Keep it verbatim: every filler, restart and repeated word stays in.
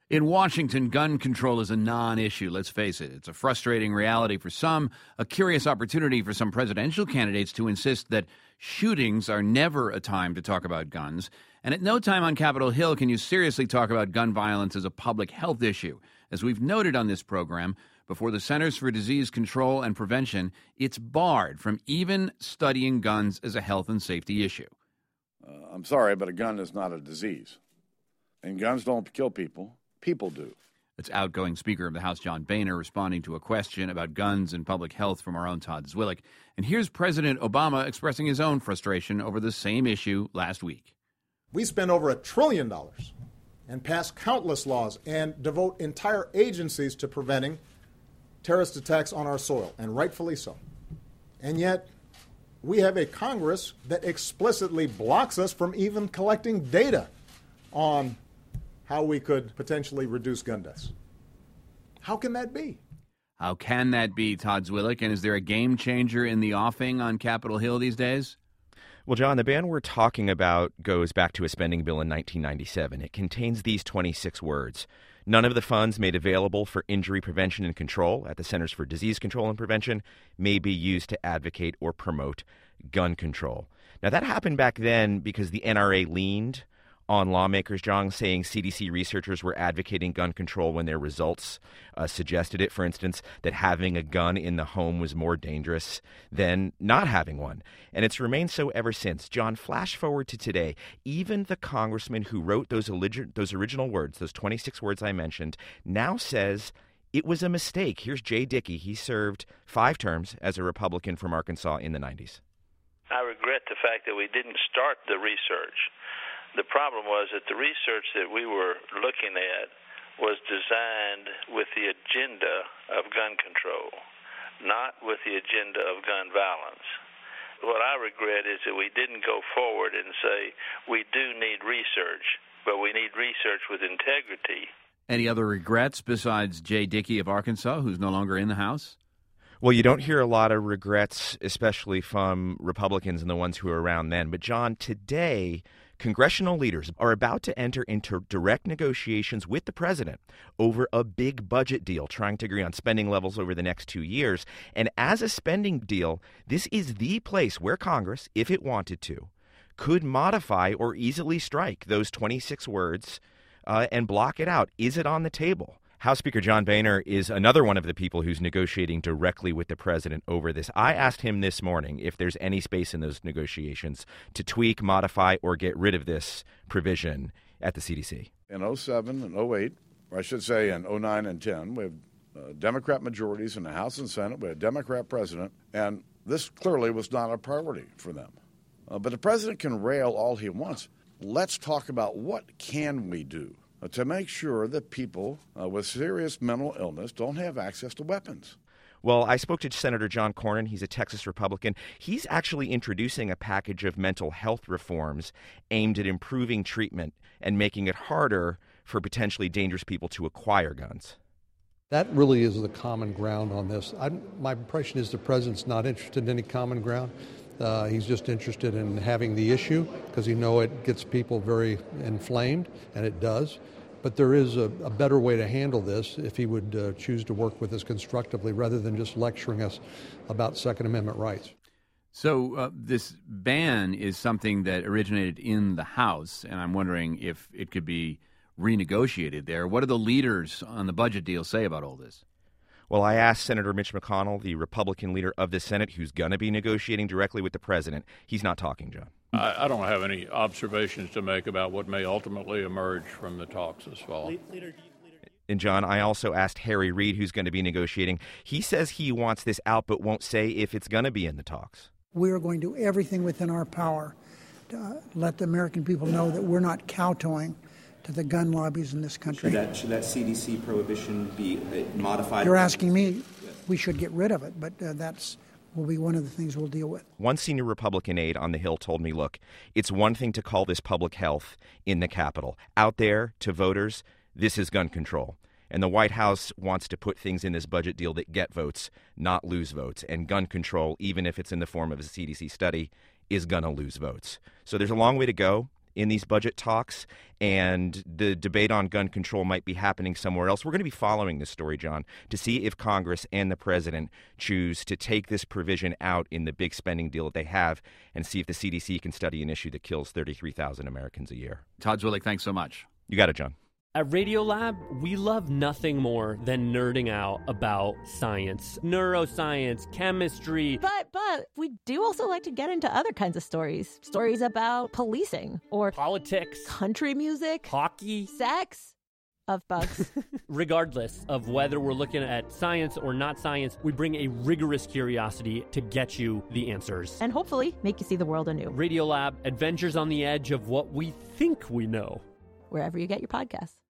In Washington, gun control is a non-issue, let's face it. It's a frustrating reality for some, a curious opportunity for some presidential candidates to insist that shootings are never a time to talk about guns. And at no time on Capitol Hill can you seriously talk about gun violence as a public health issue. As we've noted on this program, before the Centers for Disease Control and Prevention, it's barred from even studying guns as a health and safety issue. Uh, I'm sorry, but a gun is not a disease. And guns don't kill people. People do. That's outgoing Speaker of the House John Boehner responding to a question about guns and public health from our own Todd Zwillich. And here's President Obama expressing his own frustration over the same issue last week. We spend over a trillion dollars and pass countless laws and devote entire agencies to preventing terrorist attacks on our soil, and rightfully so. And yet, we have a Congress that explicitly blocks us from even collecting data on how we could potentially reduce gun deaths. How can that be? How can that be, Todd Zwillich? And is there a game changer in the offing on Capitol Hill these days? Well, John, the ban we're talking about goes back to a spending bill in nineteen ninety-seven. It contains these twenty-six words. None of the funds made available for injury prevention and control at the Centers for Disease Control and Prevention may be used to advocate or promote gun control. Now, that happened back then because the N R A leaned on lawmakers, John, saying C D C researchers were advocating gun control when their results uh, suggested it, for instance, that having a gun in the home was more dangerous than not having one. And it's remained so ever since. John, flash forward to today. Even the congressman who wrote those, alleg- those original words, those twenty-six words I mentioned, now says it was a mistake. Here's Jay Dickey. He served five terms as a Republican from Arkansas in the nineties. I regret the fact that we didn't start the research. The problem was that the research that we were looking at was designed with the agenda of gun control, not with the agenda of gun violence. What I regret is that we didn't go forward and say we do need research, but we need research with integrity. Any other regrets besides Jay Dickey of Arkansas, who's no longer in the House? Well, you don't hear a lot of regrets, especially from Republicans and the ones who were around then. But, John, today, congressional leaders are about to enter into direct negotiations with the president over a big budget deal, trying to agree on spending levels over the next two years. And as a spending deal, this is the place where Congress, if it wanted to, could modify or easily strike those twenty-six words uh, and block it out. Is it on the table? House Speaker John Boehner is another one of the people who's negotiating directly with the president over this. I asked him this morning if there's any space in those negotiations to tweak, modify, or get rid of this provision at the C D C. In oh seven and oh eight, or I should say in oh nine and ten, we have uh, Democrat majorities in the House and Senate. We had a Democrat president, and this clearly was not a priority for them. Uh, but the president can rail all he wants. Let's talk about what can we do to make sure that people uh, with serious mental illness don't have access to weapons. Well, I spoke to Senator John Cornyn. He's a Texas Republican. He's actually introducing a package of mental health reforms aimed at improving treatment and making it harder for potentially dangerous people to acquire guns. That really is the common ground on this. I, my impression is the president's not interested in any common ground. Uh, he's just interested in having the issue because he knows it gets people very inflamed, and it does. But there is a, a better way to handle this if he would uh, choose to work with us constructively rather than just lecturing us about Second Amendment rights. So uh, this ban is something that originated in the House, and I'm wondering if it could be renegotiated there. What do the leaders on the budget deal say about all this? Well, I asked Senator Mitch McConnell, the Republican leader of the Senate, who's going to be negotiating directly with the president. He's not talking, John. I, I don't have any observations to make about what may ultimately emerge from the talks this fall. And, John, I also asked Harry Reid, who's going to be negotiating. He says he wants this out but won't say if it's going to be in the talks. We are going to do everything within our power to uh, let the American people know that we're not kowtowing to the gun lobbies in this country. Should that, should that C D C prohibition be modified? You're asking me. We should get rid of it, but uh, that's will be one of the things we'll deal with. One senior Republican aide on the Hill told me, look, it's one thing to call this public health in the Capitol. Out there to voters, this is gun control. And the White House wants to put things in this budget deal that get votes, not lose votes. And gun control, even if it's in the form of a C D C study, is going to lose votes. So there's a long way to go. in these budget talks, and the debate on gun control might be happening somewhere else. We're going to be following this story, John, to see if Congress and the president choose to take this provision out in the big spending deal that they have and see if the C D C can study an issue that kills thirty-three thousand Americans a year. Todd Zwillich, thanks so much. You got it, John. At Radiolab, we love nothing more than nerding out about science, neuroscience, chemistry. But, but, we do also like to get into other kinds of stories. Stories about policing or politics, country music, hockey, sex, of bugs. Regardless of whether we're looking at science or not science, we bring a rigorous curiosity to get you the answers. And hopefully make you see the world anew. Radiolab, adventures on the edge of what we think we know. Wherever you get your podcasts.